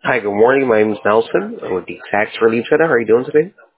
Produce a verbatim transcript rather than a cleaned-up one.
Hi, good morning. My name is Nelson. I'm with the Tax Relief Center. How are you doing today?